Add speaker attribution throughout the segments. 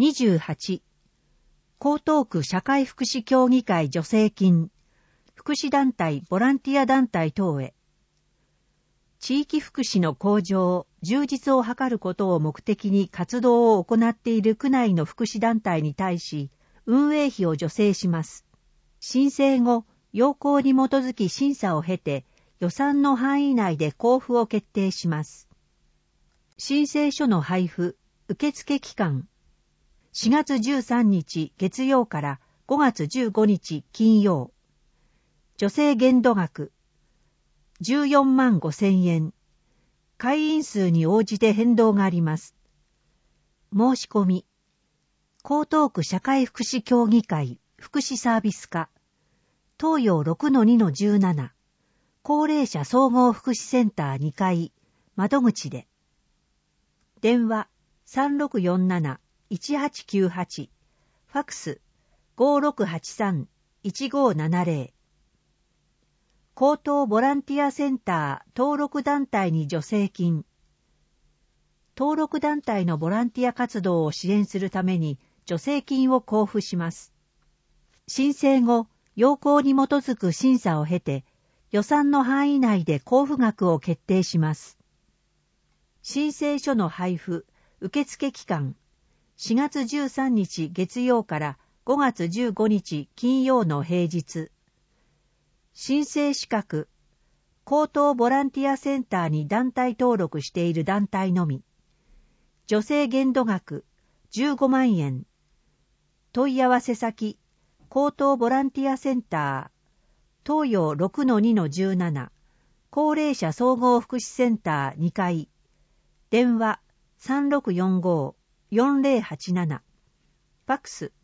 Speaker 1: 28、江東区社会福祉協議会助成金、福祉団体、ボランティア団体等へ。地域福祉の向上、充実を図ることを目的に活動を行っている区内の福祉団体に対し、運営費を助成します。申請後、要項に基づき審査を経て、予算の範囲内で交付を決定します。申請書の配布、受付期間。4月13日月曜から5月15日金曜。助成限度額14万5,000円。会員数に応じて変動があります。申し込み。江東区社会福祉協議会福祉サービス課東洋 6-2-17 高齢者総合福祉センター2階窓口で。電話3647-1898、ファクス 5683-1570。江東ボランティアセンター登録団体に助成金。登録団体のボランティア活動を支援するために助成金を交付します。申請後、要項に基づく審査を経て、予算の範囲内で交付額を決定します。申請書の配布、受付期間、4月13日月曜から5月15日金曜の平日。申請資格、江東ボランティアセンターに団体登録している団体のみ。助成限度額、15万円。問い合わせ先、江東ボランティアセンター、東洋 6-2-17、高齢者総合福祉センター2階。電話3645-4087。ファクス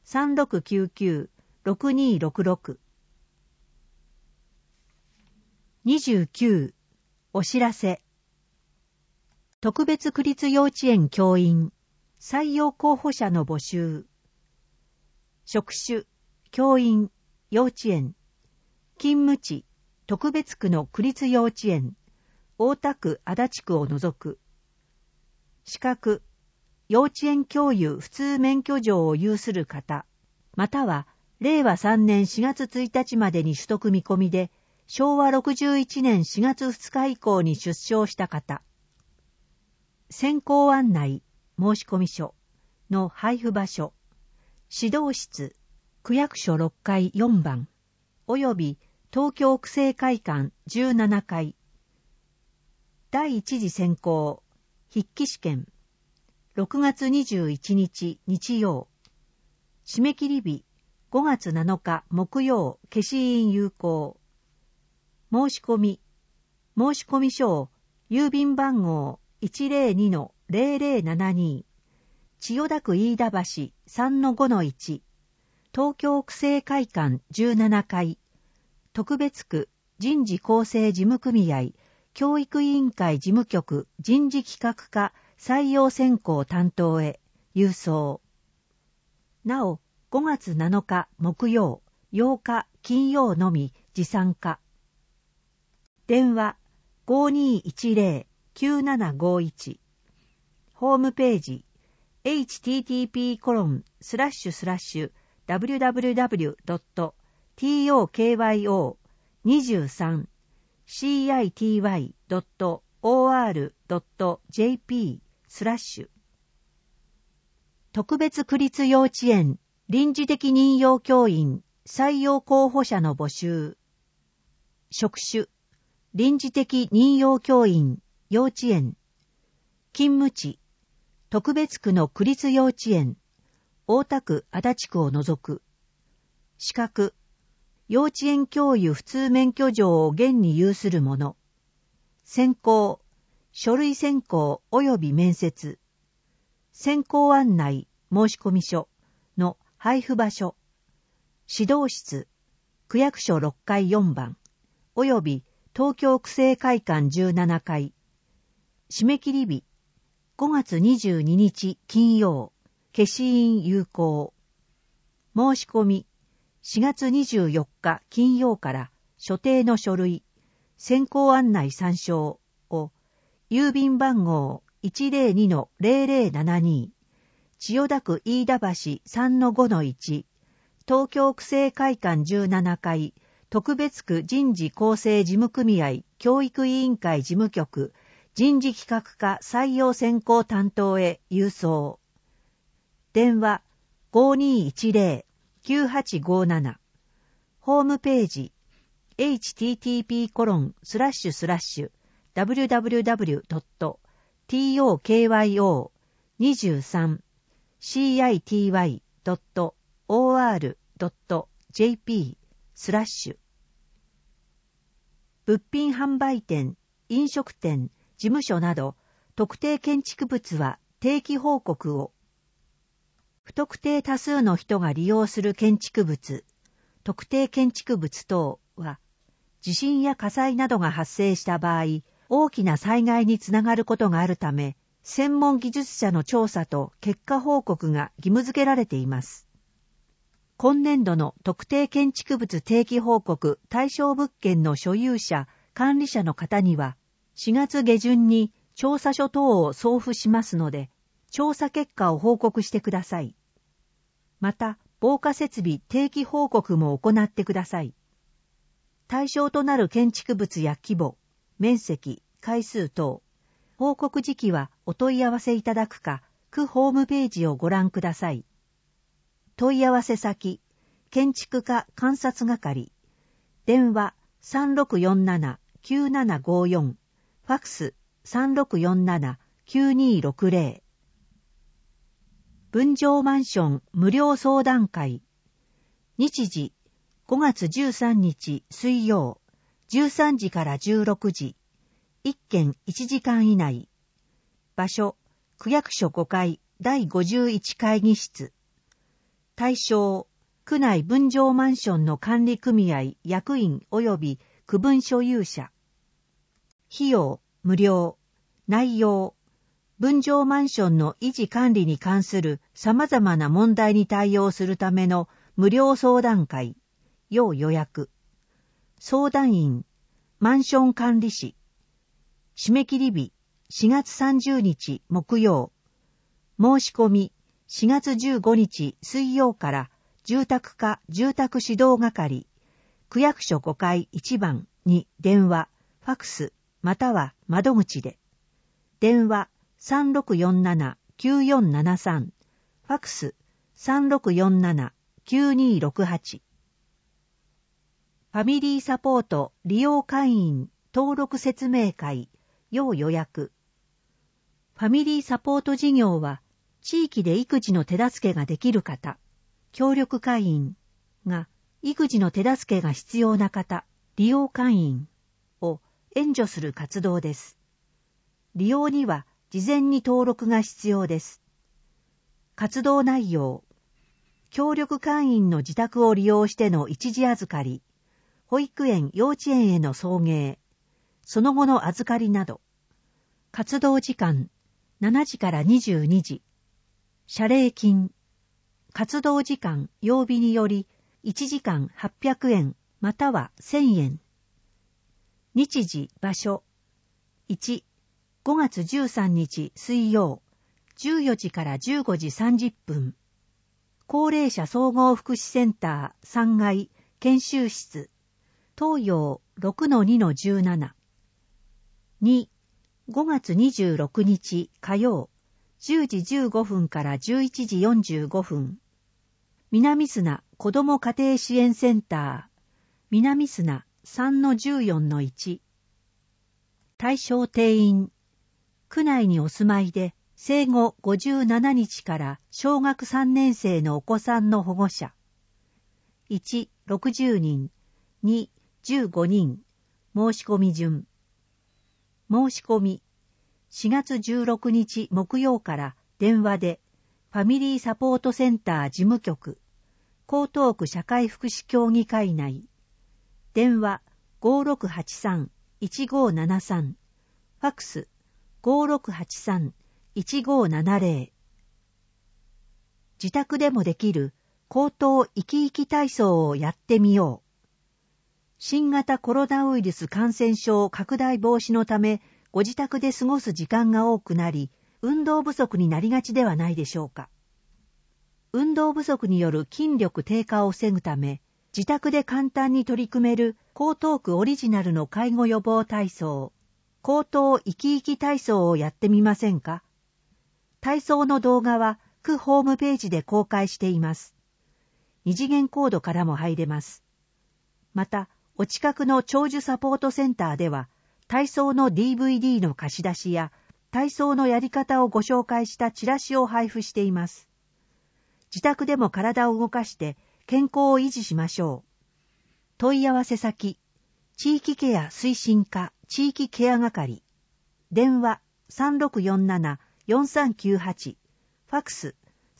Speaker 1: 3699-6266。29、お知らせ。特別区立幼稚園教員、採用候補者の募集。職種、教員、幼稚園。勤務地、特別区の区立幼稚園、大田区足立区を除く。資格、幼稚園教諭普通免許状を有する方、または令和3年4月1日までに取得見込みで、昭和61年4月2日以降に出生した方。選考案内、申込書の配布場所、指導室、区役所6階4番、および東京区政会館17階。第一次選考、筆記試験、6月21日日曜。締め切り日、5月7日木曜、消印有効。申し込書を郵便番号 102-0072 千代田区飯田橋 3-5-1 東京区政会館17階特別区人事構成事務組合教育委員会事務局人事企画課採用選考担当へ郵送。なお5月7日木曜8日金曜のみ持参可。電話 5210-9751 ホームページ http://www.tokyo.city.or.jp/ 特別区立幼稚園臨時的任用教員採用候補者の募集。職種臨時的任用教員幼稚園。勤務地特別区の区立幼稚園大田区足立区を除く。資格幼稚園教諭普通免許状を現に有する者。選考書類選考及び面接。選考案内申込書の配布場所。指導室区役所6階4番及び東京区政会館17階。締め切り日5月22日金曜。消印有効。申し込み4月24日金曜から所定の書類選考案内参照を郵便番号 102-0072 千代田区飯田橋 3-5-1、東京区政会館17階、特別区人事構成事務組合教育委員会事務局人事企画課採用選考担当へ郵送。電話 5210-9857。ホームページ http://www.tokyo.city.or.jp/物品販売店、飲食店、事務所など特定建築物は定期報告を。不特定多数の人が利用する建築物、特定建築物等は地震や火災などが発生した場合、大きな災害につながることがあるため、専門技術者の調査と結果報告が義務付けられています。今年度の特定建築物定期報告対象物件の所有者、管理者の方には、4月下旬に調査書等を送付しますので、調査結果を報告してください。また、防火設備定期報告も行ってください。対象となる建築物や規模、面積、回数等、報告時期はお問い合わせいただくか、区ホームページをご覧ください。問い合わせ先、建築課監察係、電話 3647-9754、ファクス 3647-9260。分譲マンション無料相談会。日時、5月13日水曜、13時から16時。1件1時間以内。場所、区役所5階第51会議室。対象、区内分譲マンションの管理組合役員及び区分所有者。費用、無料。内容、分譲マンションの維持管理に関する様々な問題に対応するための無料相談会。要予約。相談員、マンション管理士。締め切り日、4月30日木曜。申し込み、4月15日水曜から住宅課住宅指導係、区役所5階1番に電話、ファクス、または窓口で。電話3647-9473、ファクス3647-9268。ファミリーサポート利用会員登録説明会、要予約。ファミリーサポート事業は、地域で育児の手助けができる方、協力会員が育児の手助けが必要な方、利用会員を援助する活動です。利用には事前に登録が必要です。活動内容、協力会員の自宅を利用しての一時預かり、保育園・幼稚園への送迎、その後の預かりなど。活動時間、7時から22時。謝礼金。活動時間、曜日により、1時間800円、または1000円。日時、場所。1、5月13日水曜、14時から15時30分。高齢者総合福祉センター3階研修室。東洋 6-2-17。2、5月26日火曜、10時15分から11時45分。南砂子ども家庭支援センター、南砂 3-14-1。対象定員、区内にお住まいで生後57日から小学3年生のお子さんの保護者。1、60人。2、15人。申し込み順。申し込み。4月16日木曜から電話でファミリーサポートセンター事務局、江東区社会福祉協議会内。電話 5683-1573。ファクス 5683-1570。自宅でもできる口頭生き生き体操をやってみよう。新型コロナウイルス感染症拡大防止のため、ご自宅で過ごす時間が多くなり、運動不足になりがちではないでしょうか。 運動不足による筋力低下を防ぐため、自宅で簡単に取り組める江東区オリジナルの介護予防体操、江東生き生き体操をやってみませんか？体操の動画は区ホームページで公開しています。二次元コードからも入れます。また、お近くの長寿サポートセンターでは、体操の DVD の貸し出しや、体操のやり方をご紹介したチラシを配布しています。自宅でも体を動かして健康を維持しましょう。問い合わせ先、地域ケア推進課地域ケア係。電話3647-4398。ファクス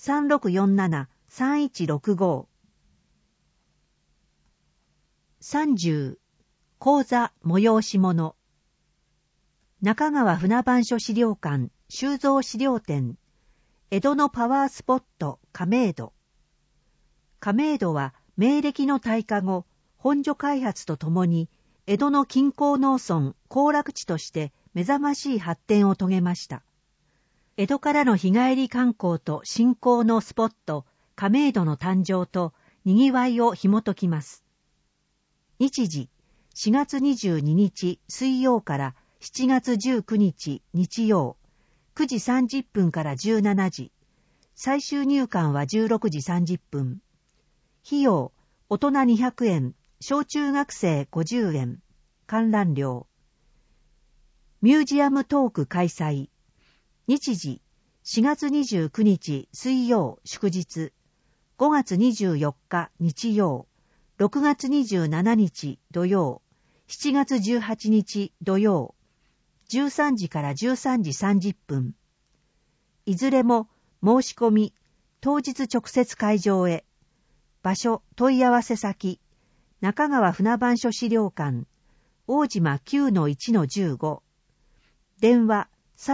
Speaker 1: 3647-3165。30、講座催し物。中川船番所資料館収蔵資料展。江戸のパワースポット亀戸。亀戸は明暦の大火後、本所開発とともに江戸の近郊農村行楽地として目覚ましい発展を遂げました。江戸からの日帰り観光と信仰のスポット亀戸の誕生と賑わいを紐解きます。日時、4月22日水曜から7月19日日曜、9時30分から17時、最終入館は16時30分。費用、大人200円、小中学生50円、観覧料。ミュージアムトーク開催。日時、4月29日水曜祝日、5月24日日曜、6月27日土曜、7月18日土曜、13時から13時30分。いずれも申し込み、当日直接会場へ。場所、問い合わせ先、中川船番所資料館、大島 9-1-15。電話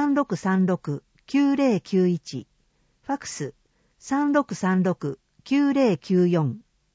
Speaker 1: 3636-9091。ファクス3636-9094。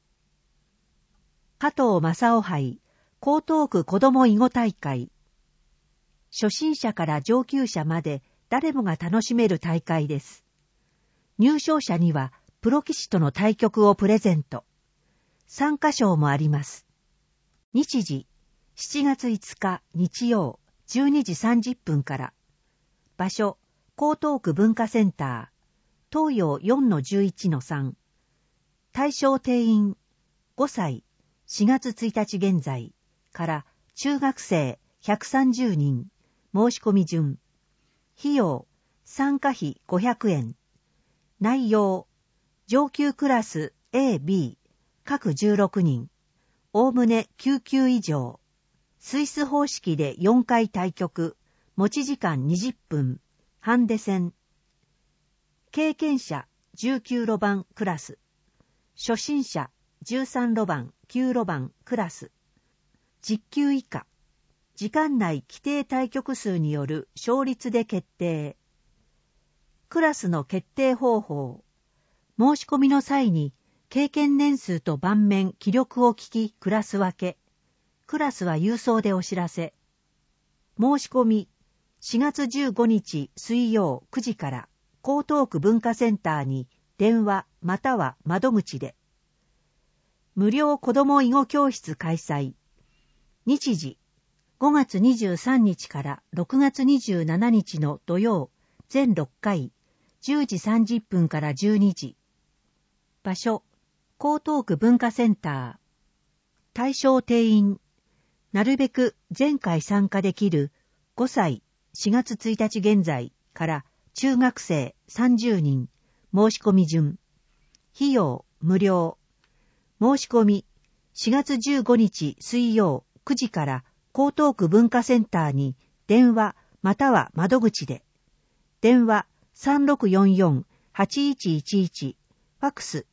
Speaker 1: 加藤正夫杯、江東区子ども囲碁大会。初心者から上級者まで誰もが楽しめる大会です。入賞者にはプロ棋士との対局をプレゼント。参加賞もあります。日時、7月5日日曜12時30分から。場所、江東区文化センター、東洋 4-11-3。対象定員、5歳、4月1日現在から中学生130人。申し込み順。費用、参加費500円。内容、上級クラス A、B、各16人。おおむね9級以上。スイス方式で4回対局。持ち時間20分。ハンデ戦。経験者19路番クラス。初心者13路番、9路番クラス。10級以下。時間内規定対局数による勝率で決定。クラスの決定方法。申し込みの際に経験年数と盤面記録を聞きクラス分け。クラスは郵送でお知らせ。申し込み4月15日水曜9時から江東区文化センターに電話または窓口で。無料子ども囲碁教室開催。日時5月23日から6月27日の土曜、全6回、10時30分から12時。場所、江東区文化センター。対象定員、なるべく前回参加できる5歳、4月1日現在から中学生30人。申し込み順。費用、無料。申し込み、4月15日水曜9時から、江東区文化センターに電話または窓口で。電話3644-8111。ファクス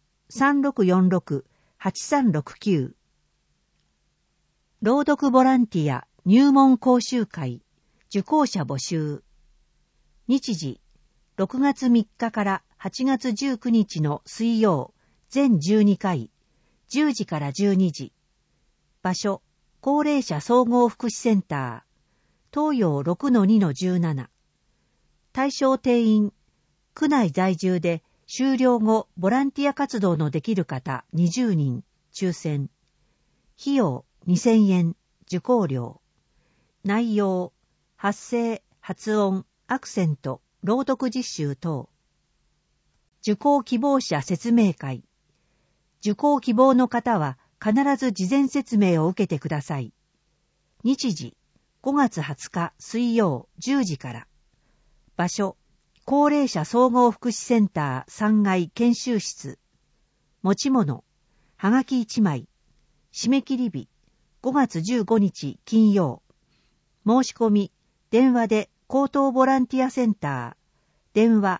Speaker 1: 3646-8369。朗読ボランティア入門講習会。受講者募集。日時6月3日から8月19日の水曜全12回。10時から12時。場所高齢者総合福祉センター、東洋 6-2-17。対象定員、区内在住で終了後ボランティア活動のできる方20人抽選。費用2000円、受講料。内容、発声、発音、アクセント、朗読実習等。受講希望者説明会。受講希望の方は必ず事前説明を受けてください。日時、5月20日水曜10時から。場所、高齢者総合福祉センター3階研修室。持ち物、はがき1枚。締め切り日、5月15日金曜。申し込み、電話で高等ボランティアセンター。電話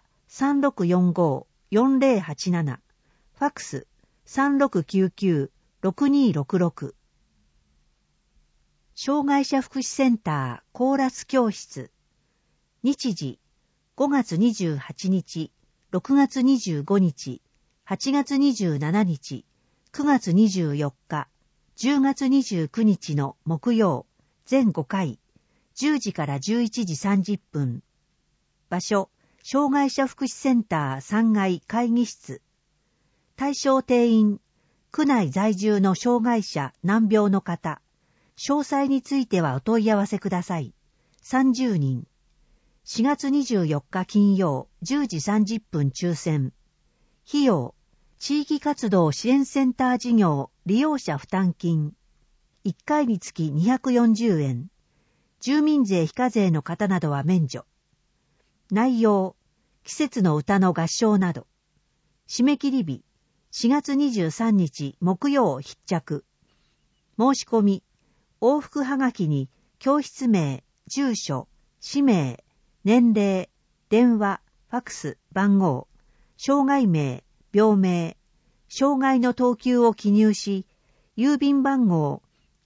Speaker 1: 3645-4087。ファックス3699-6266。障害者福祉センターコーラス教室。日時、5月28日、6月25日、8月27日、9月24日、10月29日の木曜、全5回、10時から11時30分。場所、障害者福祉センター3階会議室。対象定員、区内在住の障害者難病の方。詳細についてはお問い合わせください。30人。4月24日金曜10時30分抽選。費用、地域活動支援センター事業利用者負担金。1回につき240円。住民税非課税の方などは免除。内容、季節の歌の合唱など。締め切り日、4月23日木曜必着。申し込み、往復はがきに教室名、住所、氏名、年齢、電話、ファックス、番号、障害名、病名、障害の等級を記入し、郵便番号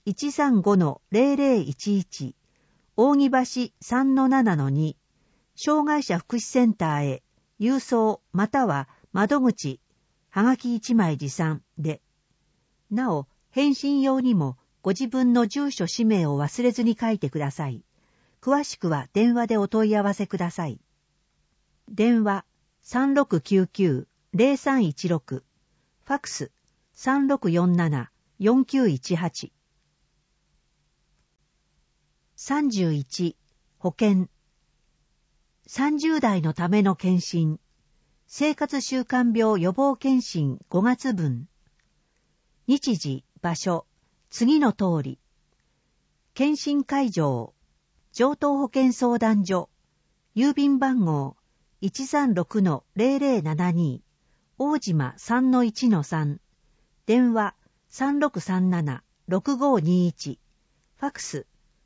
Speaker 1: 135-0011、扇橋 3-7-2、障害者福祉センターへ、郵送または窓口、はがき1枚持参で。なお、返信用にもご自分の住所氏名を忘れずに書いてください。詳しくは電話でお問い合わせください。電話3699-0316。ファックス3647-4918。31、保険。30代のための検診。生活習慣病予防検診5月分。日時、場所、次の通り。検診会場、城東保健相談所、郵便番号 136-0072、大島 3-1-3、電話3637-6521、ファックス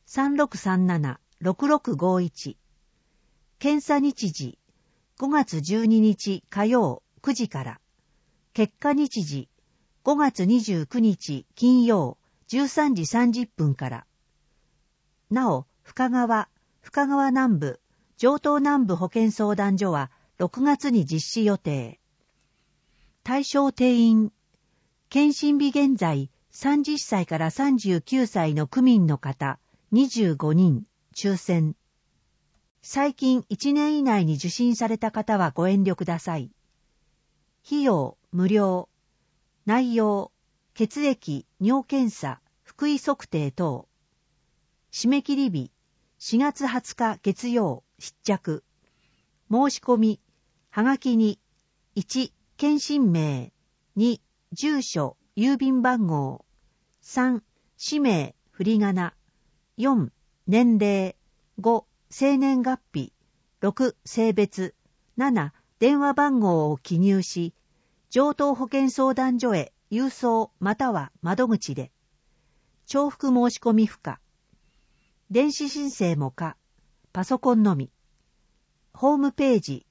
Speaker 1: 3637-6651。検査日時、5月12日火曜9時から。結果日時、5月29日金曜13時30分から。なお、深川南部、城東南部保健相談所は6月に実施予定。対象定員、検診日現在30歳から39歳の区民の方25人、抽選。最近1年以内に受診された方はご遠慮ください。費用無料。内容、血液、尿検査、腹囲測定等。締め切り日、4月20日月曜、必着。申し込み、はがきに、1、検診名、2、住所、郵便番号、3、氏名、振り仮名、4、年齢、5、生年月日、6、性別、7、電話番号を記入し、城東保健相談所へ郵送または窓口で。重複申し込み不可。電子申請も可。パソコンのみ。ホームページ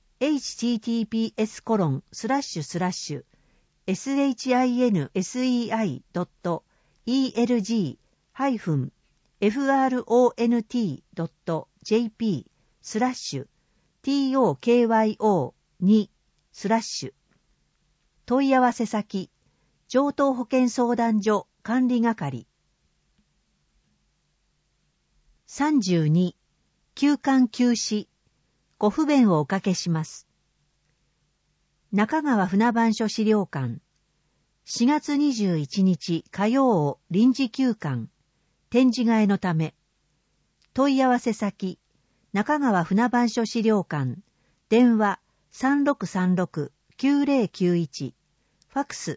Speaker 1: https://sinsei.front.jp/tokyo2/ 問い合わせ先、城東保健相談所管理係。32、休館休止。ご不便をおかけします。 中川船番所資料館、4月21日火曜を臨時休館、展示替えのため、問い合わせ先、中川船番所資料館、電話3636-9091、ファックス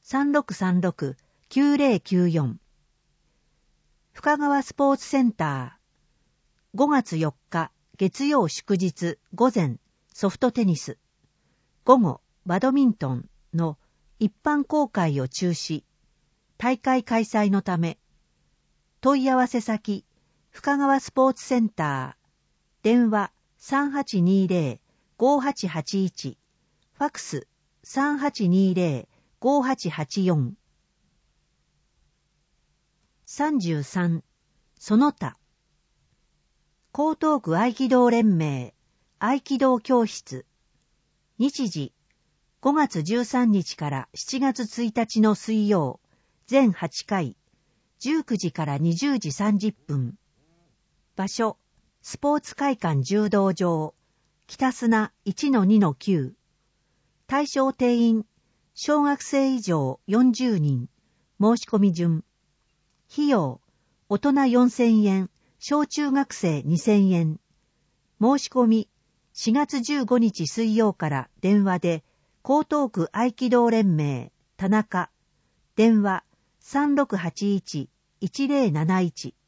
Speaker 1: 3636-9094。深川スポーツセンター、5月4日月曜祝日午前ソフトテニス、午後バドミントンの一般公開を中止、大会開催のため、問い合わせ先、深川スポーツセンター、電話3820-5881、ファックス3820-5884。33、その他。江東区合気道連盟、合気道教室。日時、5月13日から7月1日の水曜、全8回、19時から20時30分。場所、スポーツ会館柔道場、北砂 1-2-9。対象定員、小学生以上40人。申し込み順。費用、大人4000円、小中学生2000円。申し込み、4月15日水曜から電話で、江東区合気道連盟、田中、電話3681-1071。